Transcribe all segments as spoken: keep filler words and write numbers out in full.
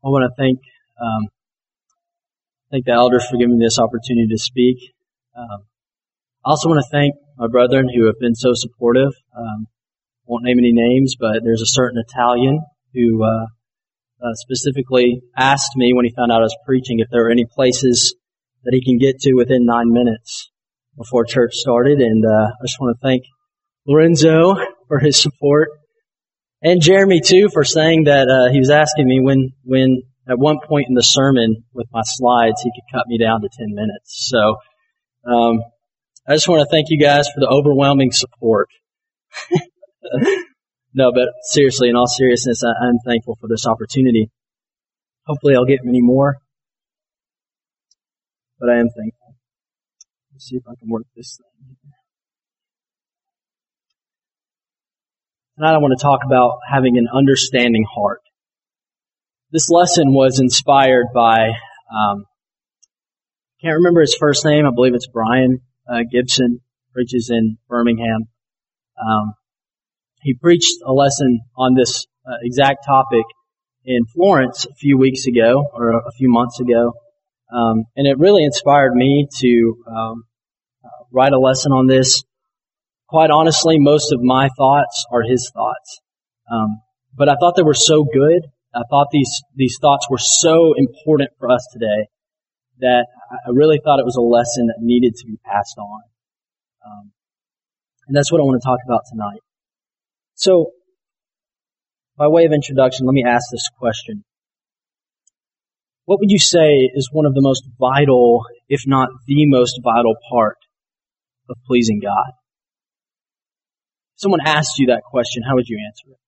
I want to thank um, thank the elders for giving me this opportunity to speak. Um, I also want to thank my brethren who have been so supportive. Um, won't name any names, but there's a certain Italian who uh, uh, specifically asked me when he found out I was preaching if there were any places that he can get to within nine minutes before church started. And uh, I just want to thank Lorenzo for his support. And Jeremy, too, for saying that uh, he was asking me when, when at one point in the sermon with my slides, he could cut me down to ten minutes. So um, I just want to thank you guys for the overwhelming support. No, but seriously, in all seriousness, I, I'm thankful for this opportunity. Hopefully I'll get many more, but I am thankful. Let's see if I can work this thing. Tonight I want to talk about having an understanding heart. This lesson was inspired by, um, I can't remember his first name. I believe it's Brian uh, Gibson, preaches in Birmingham. Um, he preached a lesson on this uh, exact topic in Florence a few weeks ago, or a few months ago. Um, and it really inspired me to um, uh, write a lesson on this. Quite honestly, most of my thoughts are his thoughts. Um, but I thought they were so good. I thought these, these thoughts were so important for us today that I really thought it was a lesson that needed to be passed on. Um, and that's what I want to talk about tonight. So, by way of introduction, let me ask this question. What would you say is one of the most vital, if not the most vital part of pleasing God? If someone asked you that question, how would you answer it?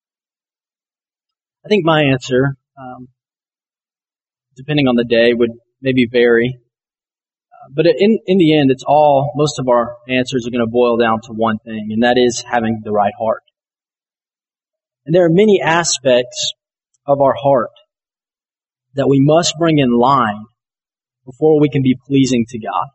I think my answer, um, depending on the day, would maybe vary. Uh, but in, in the end, it's all, most of our answers are going to boil down to one thing, and that is having the right heart. And there are many aspects of our heart that we must bring in line before we can be pleasing to God.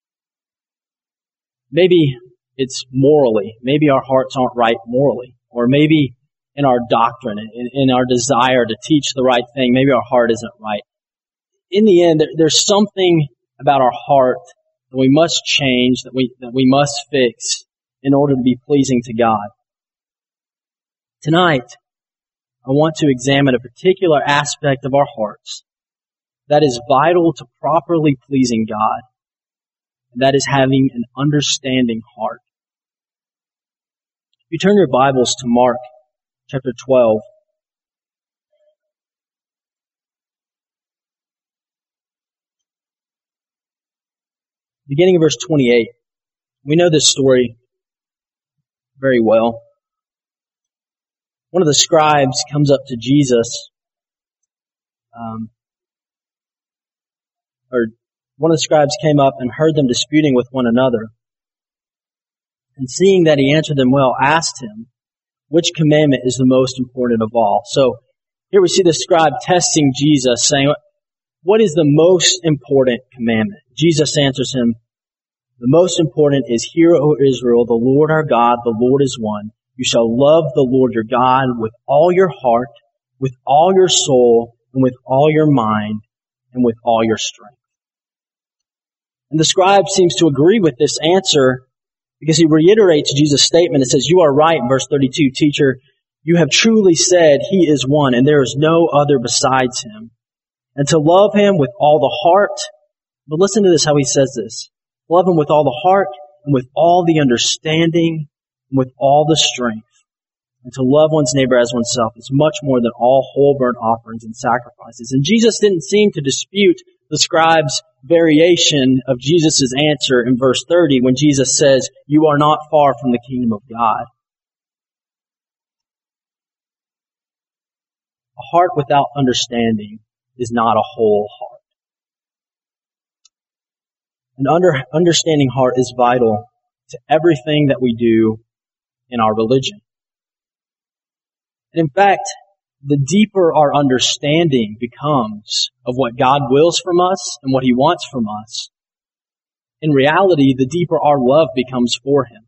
Maybe it's morally. Maybe our hearts aren't right morally. Or maybe in our doctrine, in, in our desire to teach the right thing, maybe our heart isn't right. In the end, there, there's something about our heart that we must change, that we, that we must fix in order to be pleasing to God. Tonight, I want to examine a particular aspect of our hearts that is vital to properly pleasing God, and that is having an understanding heart. If you turn your Bibles to Mark chapter twelve, beginning of verse twenty-eight, we know this story very well. One of the scribes comes up to Jesus, um, or one of the scribes came up and heard them disputing with one another. And seeing that he answered them well, asked him, which commandment is the most important of all? So here we see the scribe testing Jesus, saying, what is the most important commandment? Jesus answers him, the most important is, hear, O Israel, the Lord our God, the Lord is one. You shall love the Lord your God with all your heart, with all your soul, and with all your mind, and with all your strength. And the scribe seems to agree with this answer because he reiterates Jesus' statement. It says, you are right, in verse thirty-two, teacher, you have truly said he is one, and there is no other besides him. And to love him with all the heart, but listen to this, how he says this. Love him with all the heart, and with all the understanding, and with all the strength. And to love one's neighbor as oneself is much more than all whole burnt offerings and sacrifices. And Jesus didn't seem to dispute the scribe's variation of Jesus' answer in verse thirty when Jesus says, you are not far from the kingdom of God. A heart without understanding is not a whole heart. An under, understanding heart is vital to everything that we do in our religion. And in fact, the deeper our understanding becomes of what God wills from us and what He wants from us, in reality, the deeper our love becomes for Him.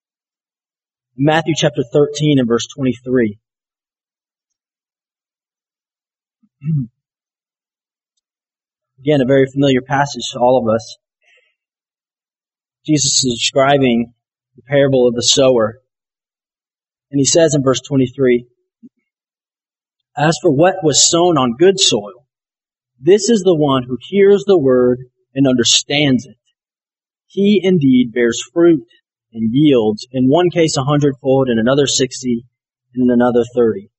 Matthew chapter thirteen and verse twenty-three. Again, a very familiar passage to all of us. Jesus is describing the parable of the sower. And he says in verse twenty-three, "As for what was sown on good soil, this is the one who hears the word and understands it. He indeed bears fruit and yields, in one case a hundredfold, in another sixty, and in another thirty.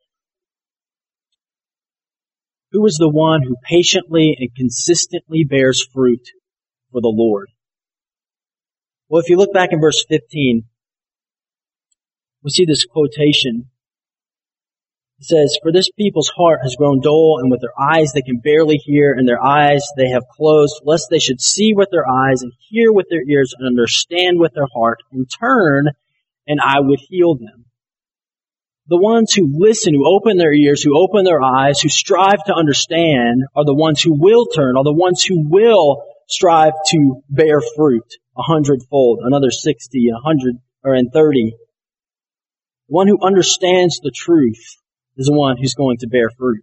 Who is the one who patiently and consistently bears fruit for the Lord?" Well, if you look back in verse fifteen, we see this quotation. It says, "For this people's heart has grown dull, and with their eyes they can barely hear, and their eyes they have closed, lest they should see with their eyes, and hear with their ears, and understand with their heart, and turn, and I would heal them." The ones who listen, who open their ears, who open their eyes, who strive to understand, are the ones who will turn, are the ones who will strive to bear fruit, a hundredfold, another sixty, a hundred, or in thirty. The one who understands the truth is the one who's going to bear fruit.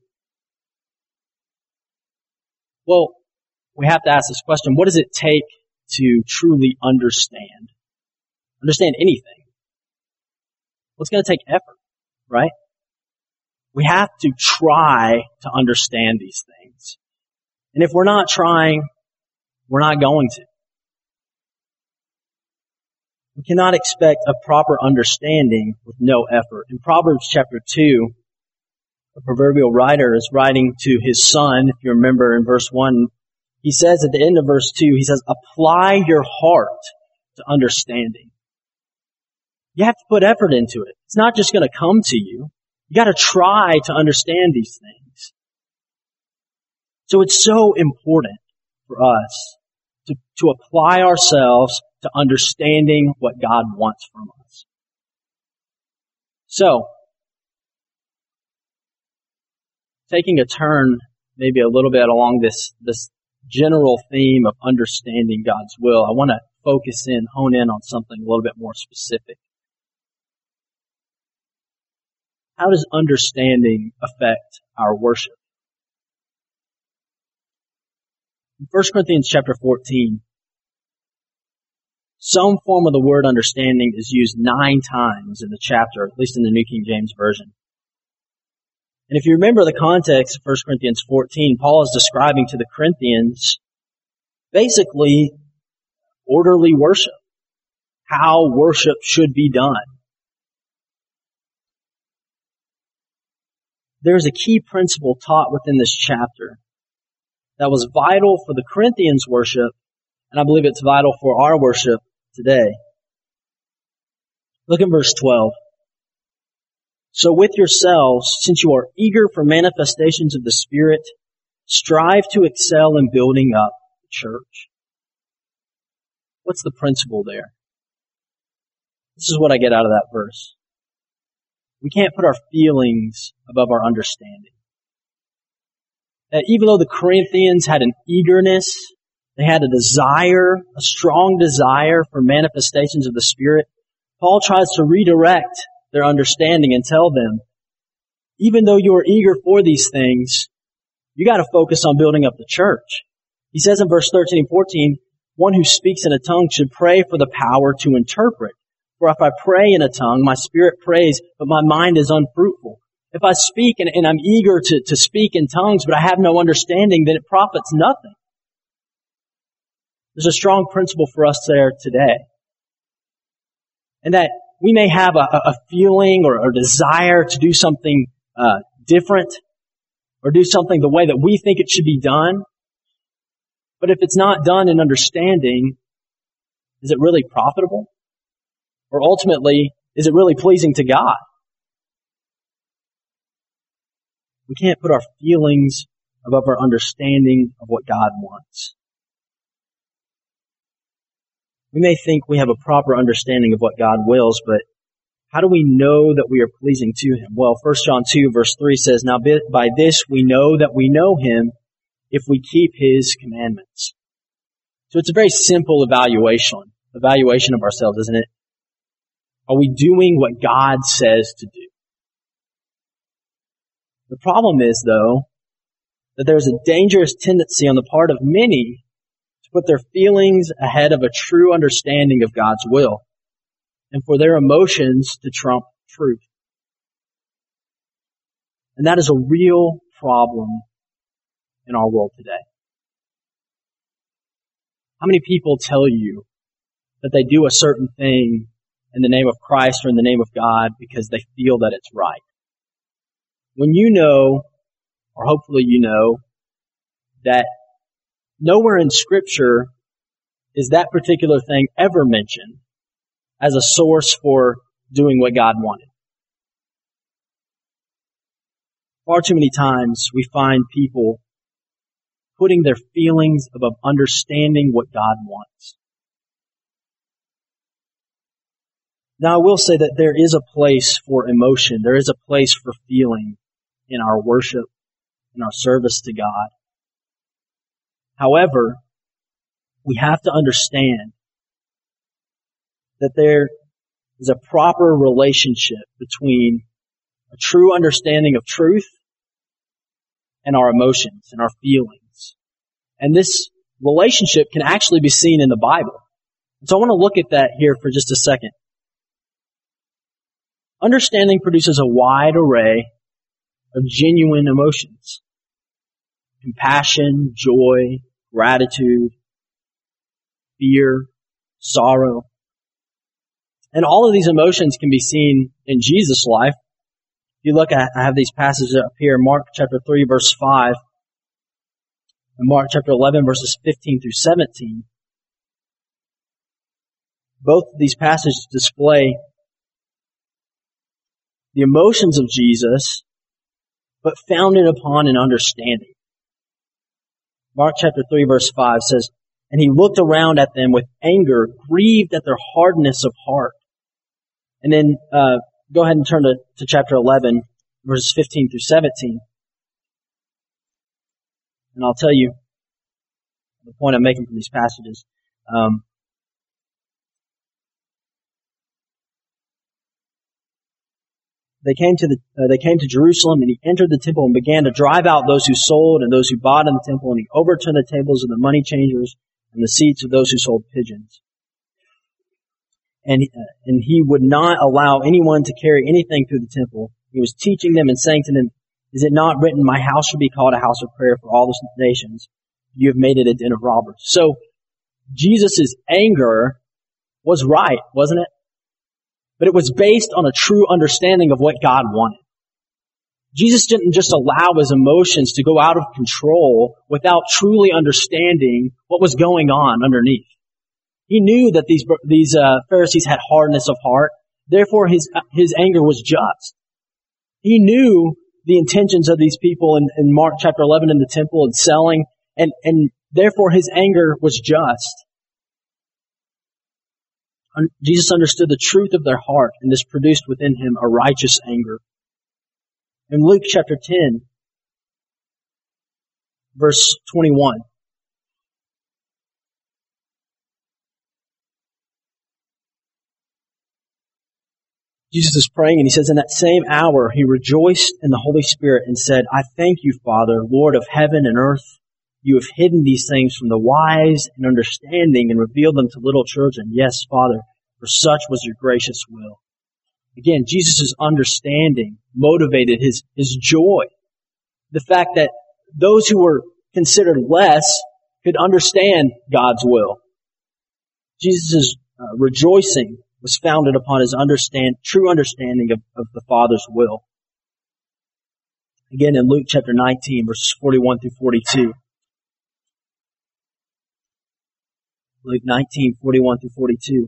Well, we have to ask this question: what does it take to truly understand? Understand anything? Well, it's going to take effort, right? We have to try to understand these things. And if we're not trying, we're not going to. We cannot expect a proper understanding with no effort. In Proverbs chapter two, the proverbial writer is writing to his son. If you remember in verse one, he says at the end of verse two, he says, "Apply your heart to understanding." You have to put effort into it. It's not just going to come to you. You got to try to understand these things. So it's so important for us to, to apply ourselves to understanding what God wants from us. So, taking a turn maybe a little bit along this, this general theme of understanding God's will, I want to focus in, hone in on something a little bit more specific. How does understanding affect our worship? In First Corinthians chapter fourteen, some form of the word understanding is used nine times in the chapter, at least in the New King James Version. And if you remember the context of First Corinthians fourteen, Paul is describing to the Corinthians basically orderly worship, how worship should be done. There's a key principle taught within this chapter that was vital for the Corinthians' worship, and I believe it's vital for our worship today. Look at verse twelve. "So with yourselves, since you are eager for manifestations of the Spirit, strive to excel in building up the church." What's the principle there? This is what I get out of that verse. We can't put our feelings above our understanding. That even though the Corinthians had an eagerness, they had a desire, a strong desire for manifestations of the Spirit, Paul tries to redirect their understanding and tell them, even though you are eager for these things, you got to focus on building up the church. He says in verse thirteen and fourteen, "One who speaks in a tongue should pray for the power to interpret. For if I pray in a tongue, my spirit prays, but my mind is unfruitful. If I speak and, and I'm eager to, to speak in tongues, but I have no understanding, then it profits nothing." There's a strong principle for us there today. And that we may have a, a feeling or a desire to do something uh, different, or do something the way that we think it should be done. But if it's not done in understanding, is it really profitable? Or ultimately, is it really pleasing to God? We can't put our feelings above our understanding of what God wants. We may think we have a proper understanding of what God wills, but how do we know that we are pleasing to Him? Well, First John two verse three says, "Now by this we know that we know Him, if we keep His commandments." So it's a very simple evaluation, evaluation of ourselves, isn't it? Are we doing what God says to do? The problem is, though, that there's a dangerous tendency on the part of many to put their feelings ahead of a true understanding of God's will, and for their emotions to trump truth. And that is a real problem in our world today. How many people tell you that they do a certain thing in the name of Christ or in the name of God because they feel that it's right? When you know, or hopefully you know, that nowhere in Scripture is that particular thing ever mentioned as a source for doing what God wanted. Far too many times we find people putting their feelings above understanding what God wants. Now, I will say that there is a place for emotion. There is a place for feeling in our worship, in our service to God. However, we have to understand that there is a proper relationship between a true understanding of truth and our emotions and our feelings. And this relationship can actually be seen in the Bible. So I want to look at that here for just a second. Understanding produces a wide array of genuine emotions. Compassion, joy, gratitude, fear, sorrow. And all of these emotions can be seen in Jesus' life. If you look at, I have these passages up here, Mark chapter three, verse five, and Mark chapter eleven, verses fifteen through seventeen. Both of these passages display the emotions of Jesus, but founded upon an understanding. Mark chapter three, verse five says, "And he looked around at them with anger, grieved at their hardness of heart." And then uh, go ahead and turn to, to chapter eleven, verses fifteen through seventeen. And I'll tell you the point I'm making from these passages. Um, They came to the uh, they came to Jerusalem, and he entered the temple and began to drive out those who sold and those who bought in the temple, and he overturned the tables of the money changers and the seats of those who sold pigeons. And uh, and he would not allow anyone to carry anything through the temple. He was teaching them and saying to them, "Is it not written, 'My house shall be called a house of prayer for all the nations'? You have made it a den of robbers." So Jesus' anger was right, wasn't it? But it was based on a true understanding of what God wanted. Jesus didn't just allow his emotions to go out of control without truly understanding what was going on underneath. He knew that these these uh, Pharisees had hardness of heart. Therefore, his his anger was just. He knew the intentions of these people in, in Mark chapter eleven in the temple and selling, and and therefore his anger was just. Jesus understood the truth of their heart, and this produced within him a righteous anger. In Luke chapter ten, verse twenty-one, Jesus is praying, and he says, "In that same hour he rejoiced in the Holy Spirit and said, 'I thank you, Father, Lord of heaven and earth. You have hidden these things from the wise and understanding and revealed them to little children. Yes, Father, for such was your gracious will.'" Again, Jesus' understanding motivated his, his joy. The fact that those who were considered less could understand God's will. Jesus' uh, rejoicing was founded upon his understand, true understanding of, of the Father's will. Again, in Luke chapter nineteen, verses forty-one through forty-two. Luke nineteen, forty-one through forty-two.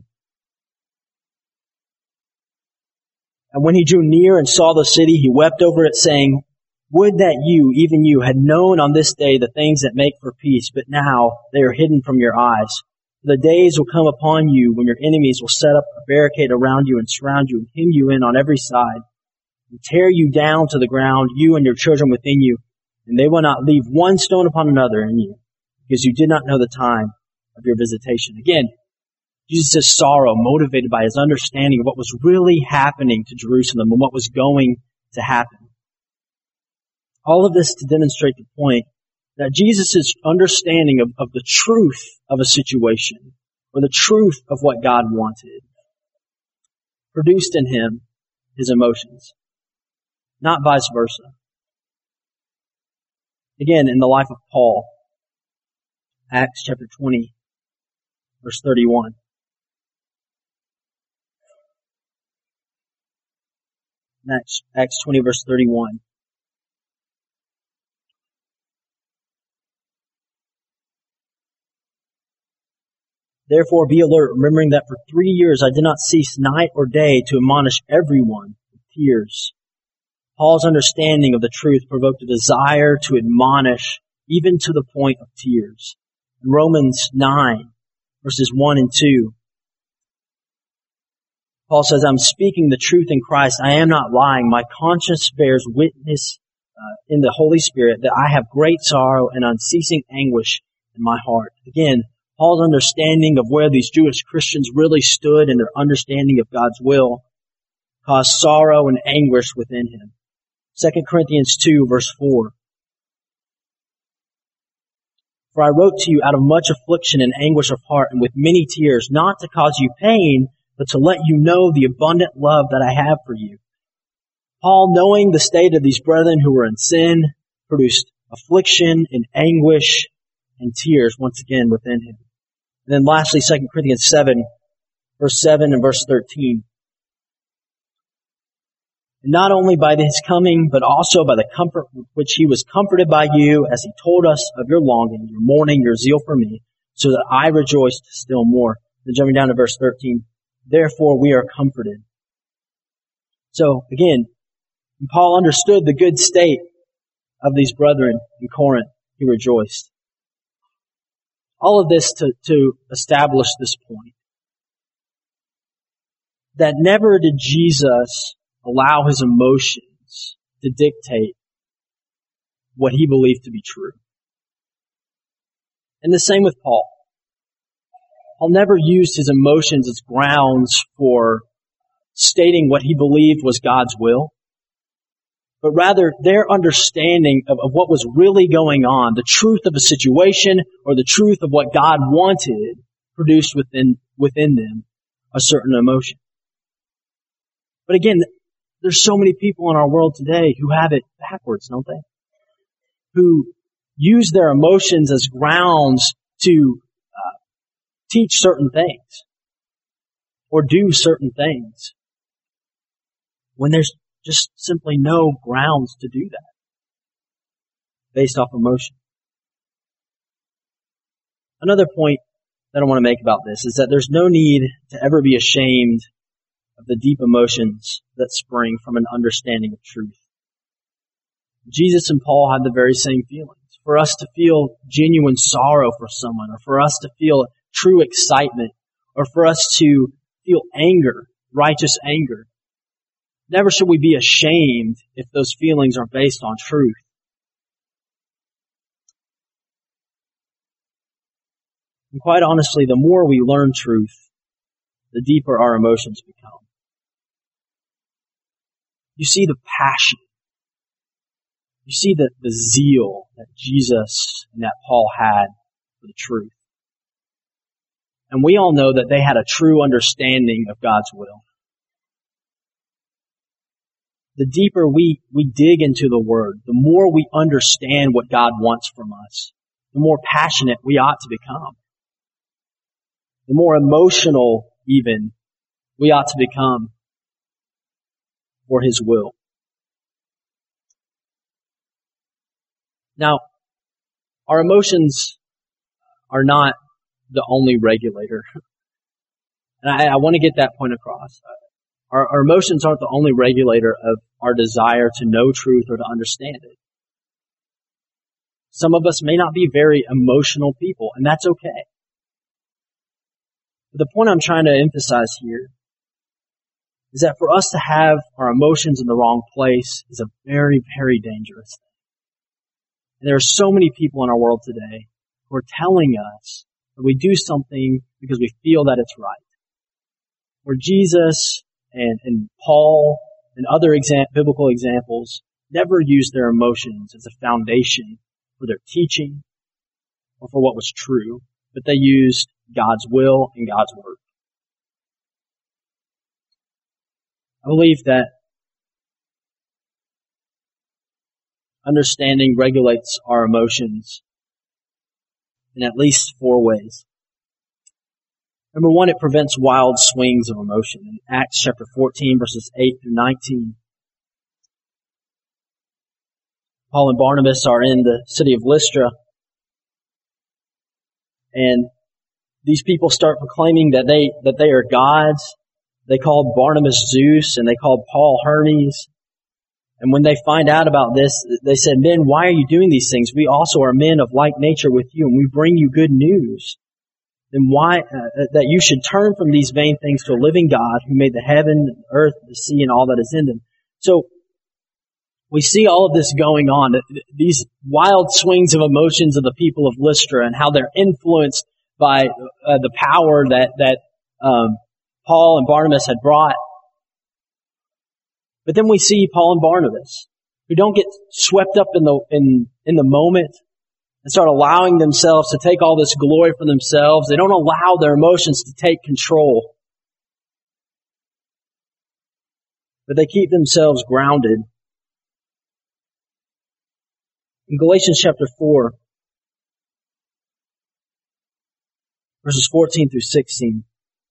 "And when he drew near and saw the city, he wept over it, saying, 'Would that you, even you, had known on this day the things that make for peace, but now they are hidden from your eyes. The days will come upon you when your enemies will set up a barricade around you and surround you and hem you in on every side and tear you down to the ground, you and your children within you, and they will not leave one stone upon another in you, because you did not know the time of your visitation.'" Again, Jesus' sorrow motivated by his understanding of what was really happening to Jerusalem and what was going to happen. All of this to demonstrate the point That Jesus' understanding of, of the truth of a situation, or the truth of what God wanted, produced in him his emotions, not vice versa. Again, in the life of Paul, Acts chapter twenty, verse thirty-one. Acts, Acts twenty, verse thirty-one. Therefore be alert, remembering that for three years I did not cease night or day to admonish everyone with tears. Paul's understanding of the truth provoked a desire to admonish, even to the point of tears. In Romans nine, verses one and two, Paul says, I'm speaking the truth in Christ. I am not lying. My conscience bears witness uh, in the Holy Spirit that I have great sorrow and unceasing anguish in my heart. Again, Paul's understanding of where these Jewish Christians really stood and their understanding of God's will caused sorrow and anguish within him. Second Corinthians two, verse four. For I wrote to you out of much affliction and anguish of heart and with many tears, not to cause you pain, but to let you know the abundant love that I have for you. Paul, knowing the state of these brethren who were in sin, produced affliction and anguish and tears once again within him. And then lastly, Second Corinthians seven, verse seven and verse thirteen. And not only by his coming, but also by the comfort with which he was comforted by you, as he told us of your longing, your mourning, your zeal for me, so that I rejoiced still more. Then jumping down to verse thirteen. Therefore we are comforted. So again, when Paul understood the good state of these brethren in Corinth, he rejoiced. All of this to, to establish this point. That never did Jesus allow his emotions to dictate what he believed to be true. And the same with Paul. Paul never used his emotions as grounds for stating what he believed was God's will, but rather their understanding of, of what was really going on, the truth of a situation or the truth of what God wanted, produced within, within them a certain emotion. But again, there's so many people in our world today who have it backwards, don't they? Who use their emotions as grounds to uh, teach certain things or do certain things when there's just simply no grounds to do that based off emotion. Another point that I want to make about this is that there's no need to ever be ashamed of the deep emotions that spring from an understanding of truth. Jesus and Paul had the very same feelings. For us to feel genuine sorrow for someone, or for us to feel true excitement, or for us to feel anger, righteous anger, never should we be ashamed if those feelings are based on truth. And quite honestly, the more we learn truth, the deeper our emotions become. You see the passion. You see the, the zeal that Jesus and that Paul had for the truth. And we all know that they had a true understanding of God's will. The deeper we, we dig into the Word, the more we understand what God wants from us, the more passionate we ought to become. The more emotional, even, we ought to become for His will. Now, our emotions are not the only regulator. And I, I want to get that point across. Our, our emotions aren't the only regulator of our desire to know truth or to understand it. Some of us may not be very emotional people, and that's okay. But the point I'm trying to emphasize here is that for us to have our emotions in the wrong place is a very, very dangerous thing. And there are so many people in our world today who are telling us that we do something because we feel that it's right. Where Jesus and, and Paul and other exam- biblical examples never used their emotions as a foundation for their teaching, or for what was true, but they used God's will and God's word. I believe that understanding regulates our emotions in at least four ways. Number one, it prevents wild swings of emotion. In Acts chapter fourteen, verses eight through nineteen, Paul and Barnabas are in the city of Lystra, and these people start proclaiming that they that they are gods. They called Barnabas Zeus, and they called Paul Hermes. And when they find out about this, they said, "Men, why are you doing these things? We also are men of like nature with you, and we bring you good news. Then why uh, that you should turn from these vain things to a living God who made the heaven, the earth, the sea, and all that is in them." So we see all of this going on, these wild swings of emotions of the people of Lystra and how they're influenced by uh, the power that that um, Paul and Barnabas had brought. But then we see Paul and Barnabas, who don't get swept up in the in in the moment and start allowing themselves to take all this glory for themselves. They don't allow their emotions to take control, but they keep themselves grounded. In Galatians chapter four, verses fourteen through sixteen,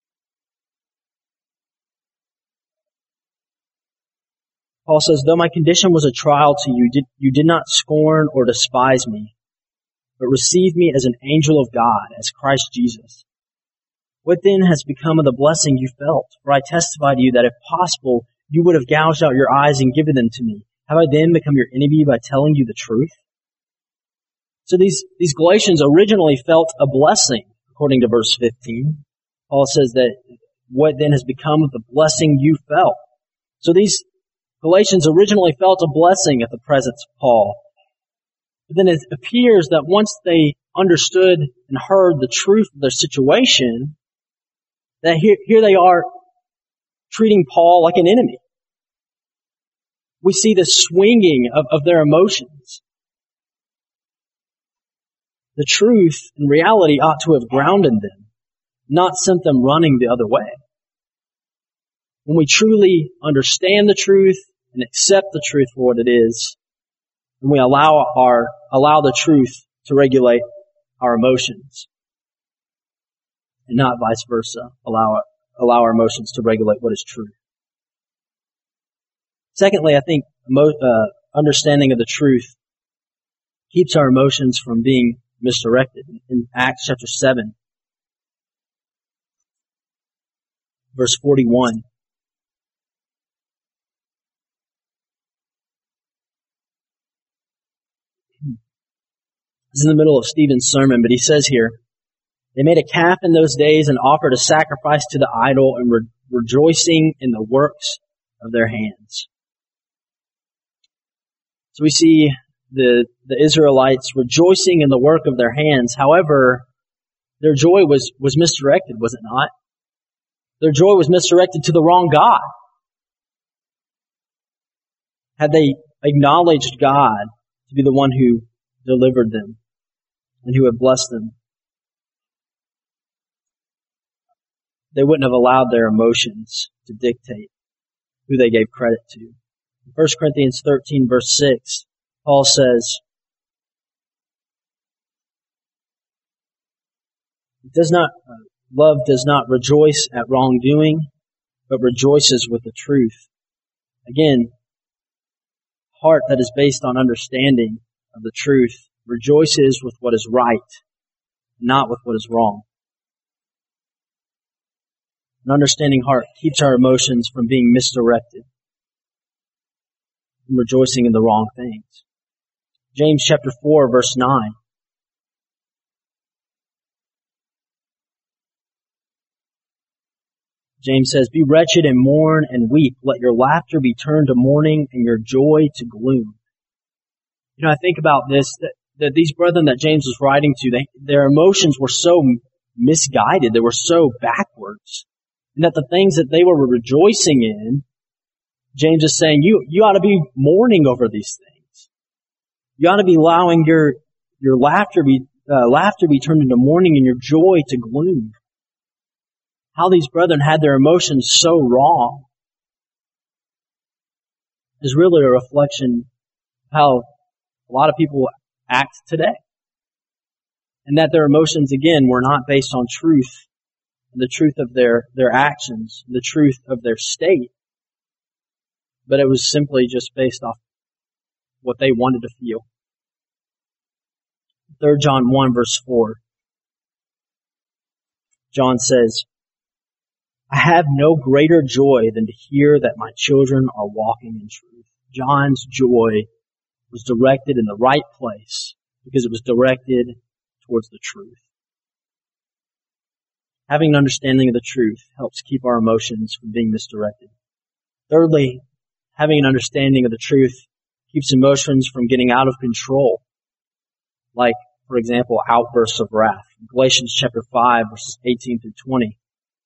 Paul says, "Though my condition was a trial to you, did, you did not scorn or despise me, but received me as an angel of God, as Christ Jesus. What then has become of the blessing you felt? For I testify to you that if possible, you would have gouged out your eyes and given them to me. Have I then become your enemy by telling you the truth?" So these, these Galatians originally felt a blessing, according to verse fifteen. Paul says that, what then has become of the blessing you felt? So these Galatians originally felt a blessing at the presence of Paul. But then it appears that once they understood and heard the truth of their situation, that here, here they are treating Paul like an enemy. We see the swinging of, of their emotions. The truth and reality ought to have grounded them, not sent them running the other way. When we truly understand the truth and accept the truth for what it is, and we allow our allow the truth to regulate our emotions, and not vice versa, allow allow our emotions to regulate what is true. Secondly, I think emo, uh, understanding of the truth keeps our emotions from being misdirected. In Acts chapter seven, verse forty-one, this is in the middle of Stephen's sermon, but he says here, "They made a calf in those days and offered a sacrifice to the idol, and were rejoicing in the works of their hands." So we see the, the Israelites rejoicing in the work of their hands. However, their joy was, was misdirected, was it not? Their joy was misdirected to the wrong God. Had they acknowledged God to be the one who delivered them and who had blessed them, they wouldn't have allowed their emotions to dictate who they gave credit to. In First Corinthians thirteen, verse six, Paul says, "It does not, uh, love does not rejoice at wrongdoing, but rejoices with the truth." Again, heart that is based on understanding of the truth rejoices with what is right, not with what is wrong. An understanding heart keeps our emotions from being misdirected and rejoicing in the wrong things. James chapter four, verse nine. James says, "Be wretched and mourn and weep. Let your laughter be turned to mourning and your joy to gloom." You know, I think about this, that, that these brethren that James was writing to, they, their emotions were so misguided. They were so backwards. And that the things that they were rejoicing in, James is saying, you, you ought to be mourning over these things. You ought to be allowing your, your laughter be uh, laughter be turned into mourning and your joy to gloom. How these brethren had their emotions so wrong is really a reflection of how a lot of people act today. And that their emotions, again, were not based on truth, the truth of their, their actions, the truth of their state, but it was simply just based off what they wanted to feel. Third John one verse four. John says, I have no greater joy than to hear that my children are walking in truth. John's joy was directed in the right place because it was directed towards the truth. Having an understanding of the truth helps keep our emotions from being misdirected. Thirdly, having an understanding of the truth keeps emotions from getting out of control. Like, for example, outbursts of wrath. Galatians chapter five, verses eighteen through twenty.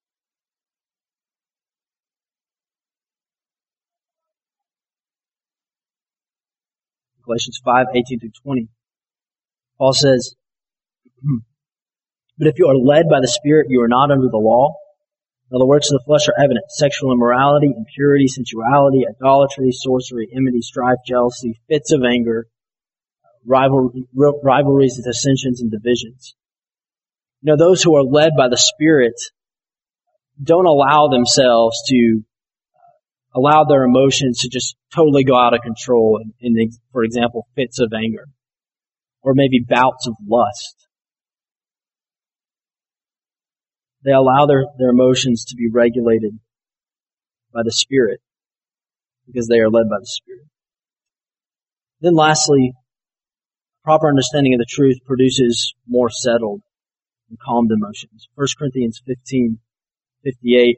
Galatians five, eighteen through twenty. Paul says, but if you are led by the Spirit, you are not under the law. Now the works of the flesh are evident: sexual immorality, impurity, sensuality, idolatry, sorcery, enmity, strife, jealousy, fits of anger, rivalry, rivalries, dissensions, and divisions. You know, those who are led by the Spirit don't allow themselves to allow their emotions to just totally go out of control in, in, for example, fits of anger, or maybe bouts of lust. They allow their, their emotions to be regulated by the Spirit because they are led by the Spirit. Then lastly, proper understanding of the truth produces more settled and calmed emotions. First Corinthians fifteen fifty-eight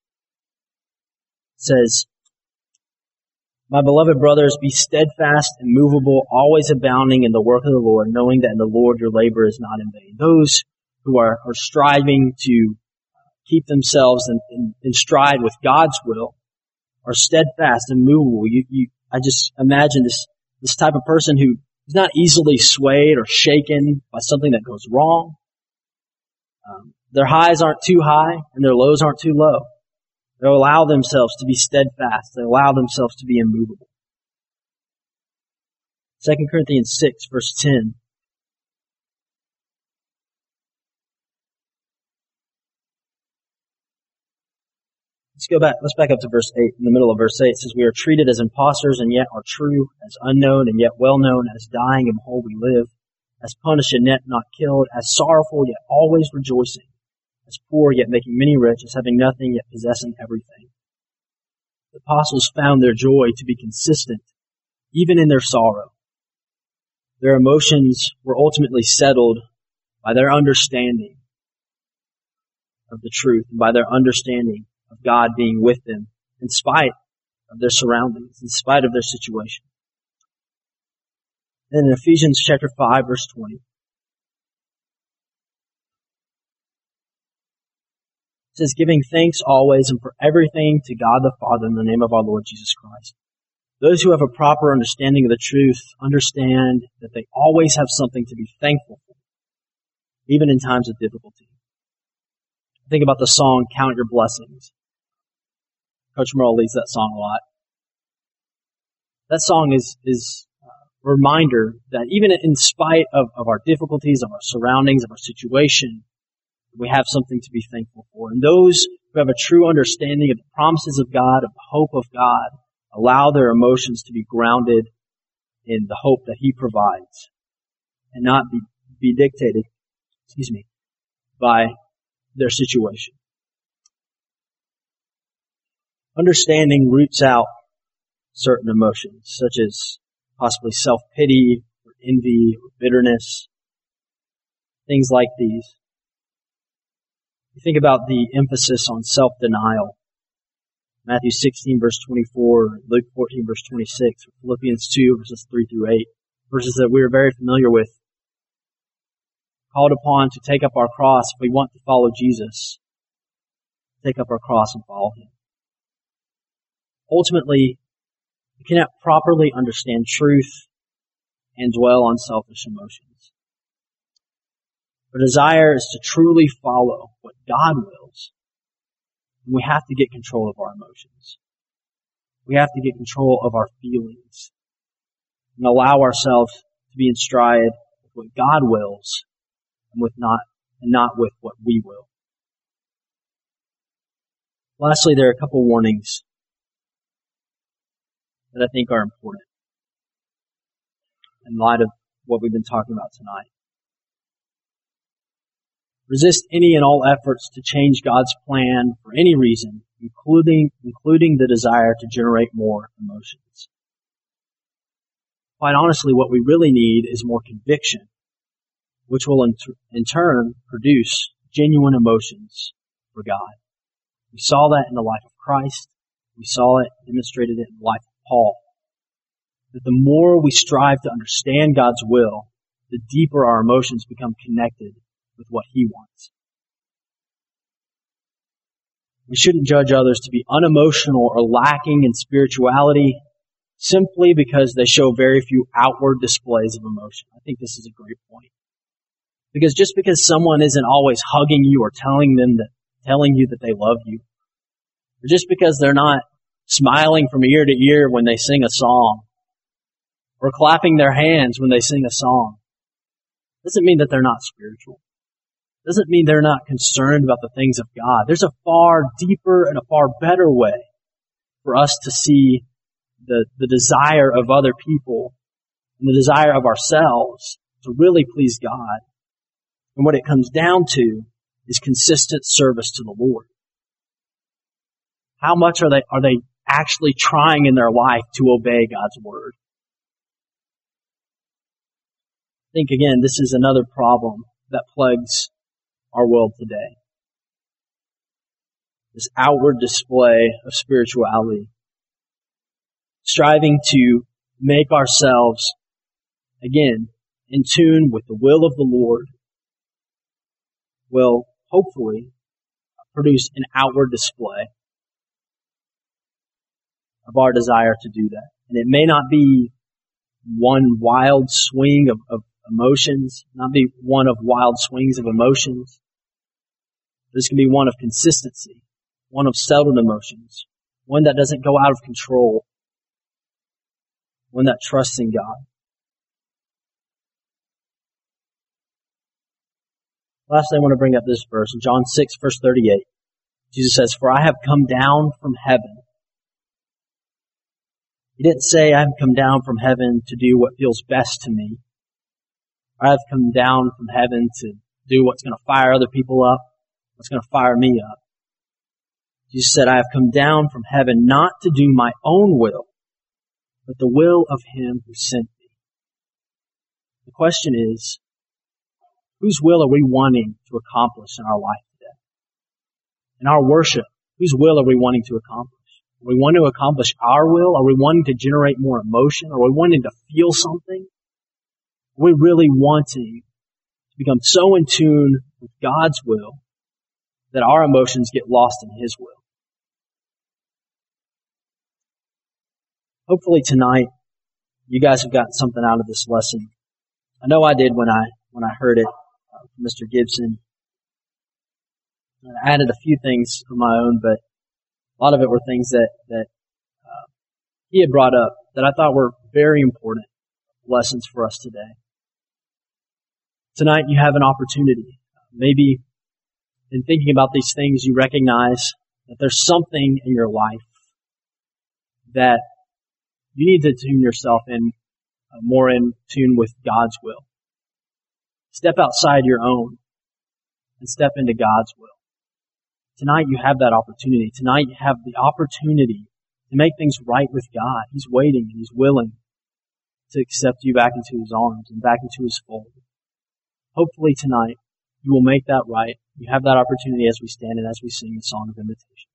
says, my beloved brothers, be steadfast and immovable, always abounding in the work of the Lord, knowing that in the Lord your labor is not in vain. Those who are, are striving to keep themselves in, in, in stride with God's will are steadfast and immovable. You, you, I just imagine this, this type of person who is not easily swayed or shaken by something that goes wrong. Um, their highs aren't too high and their lows aren't too low. They allow themselves to be steadfast. They allow themselves to be immovable. Second Corinthians six, verse ten. Let's go back, let's back up to verse eight. In the middle of verse eight, it says, we are treated as impostors and yet are true, as unknown and yet well known, as dying and behold we live, as punished and yet not killed, as sorrowful yet always rejoicing, as poor yet making many rich, as having nothing yet possessing everything. The apostles found their joy to be consistent, even in their sorrow. Their emotions were ultimately settled by their understanding of the truth, and by their understanding of God being with them in spite of their surroundings, in spite of their situation. Then in Ephesians chapter five, verse twenty, it says, giving thanks always and for everything to God the Father in the name of our Lord Jesus Christ. Those who have a proper understanding of the truth understand that they always have something to be thankful for, even in times of difficulty. Think about the song, Count Your Blessings. Coach Merle leads that song a lot. That song is, is a reminder that even in spite of, of our difficulties, of our surroundings, of our situation, we have something to be thankful for. And those who have a true understanding of the promises of God, of the hope of God, allow their emotions to be grounded in the hope that He provides and not be, be dictated, excuse me, by their situation. Understanding roots out certain emotions, such as possibly self-pity, or envy, or bitterness, things like these. You think about the emphasis on self-denial. Matthew sixteen, verse twenty-four, Luke fourteen, verse twenty-six, Philippians two, verses three through eight, verses that we are very familiar with. Called upon to take up our cross if we want to follow Jesus. Take up our cross and follow Him. Ultimately, we cannot properly understand truth and dwell on selfish emotions. Our desire is to truly follow what God wills. And we have to get control of our emotions. We have to get control of our feelings and allow ourselves to be in stride with what God wills and with not, and not with what we will. Lastly, there are a couple warnings that I think are important in light of what we've been talking about tonight. Resist any and all efforts to change God's plan for any reason, including, including the desire to generate more emotions. Quite honestly, what we really need is more conviction, which will in, in turn produce genuine emotions for God. We saw that in the life of Christ. We saw it, demonstrated it in the life of Paul. That the more we strive to understand God's will, the deeper our emotions become connected with what He wants. We shouldn't judge others to be unemotional or lacking in spirituality simply because they show very few outward displays of emotion. I think this is a great point. Because just because someone isn't always hugging you or telling them that, telling you that they love you, or just because they're not smiling from ear to ear when they sing a song, or clapping their hands when they sing a song, doesn't mean that they're not spiritual. Doesn't mean they're not concerned about the things of God. There's a far deeper and a far better way for us to see the, the desire of other people and the desire of ourselves to really please God. And what it comes down to is consistent service to the Lord. How much are they, are they actually trying in their life to obey God's word? I think again, this is another problem that plagues our world today. This outward display of spirituality. Striving to make ourselves, again, in tune with the will of the Lord will hopefully produce an outward display of our desire to do that. And it may not be one wild swing of, of emotions, not be one of wild swings of emotions. This can be one of consistency, one of settled emotions, one that doesn't go out of control, one that trusts in God. Lastly, I want to bring up this verse in John six, verse thirty-eight. Jesus says, "For I have come down from heaven." He didn't say, "I have come down from heaven to do what feels best to me." Or, "I have come down from heaven to do what's going to fire other people up, what's going to fire me up." Jesus said, "I have come down from heaven not to do my own will, but the will of Him who sent me." The question is, whose will are we wanting to accomplish in our life today? In our worship, whose will are we wanting to accomplish? Are we wanting to accomplish our will? Are we wanting to generate more emotion? Are we wanting to feel something? Are we really wanting to become so in tune with God's will that our emotions get lost in His will? Hopefully tonight, you guys have gotten something out of this lesson. I know I did when I when I heard it uh, from Mister Gibson. I added a few things of my own, but a lot of it were things that that uh, he had brought up that I thought were very important lessons for us today. Tonight, you have an opportunity. Maybe in thinking about these things, you recognize that there's something in your life that you need to tune yourself in, uh, more in tune with God's will. Step outside your own and step into God's will. Tonight you have that opportunity. Tonight you have the opportunity to make things right with God. He's waiting and He's willing to accept you back into His arms and back into His fold. Hopefully tonight you will make that right. You have that opportunity as we stand and as we sing the song of invitation.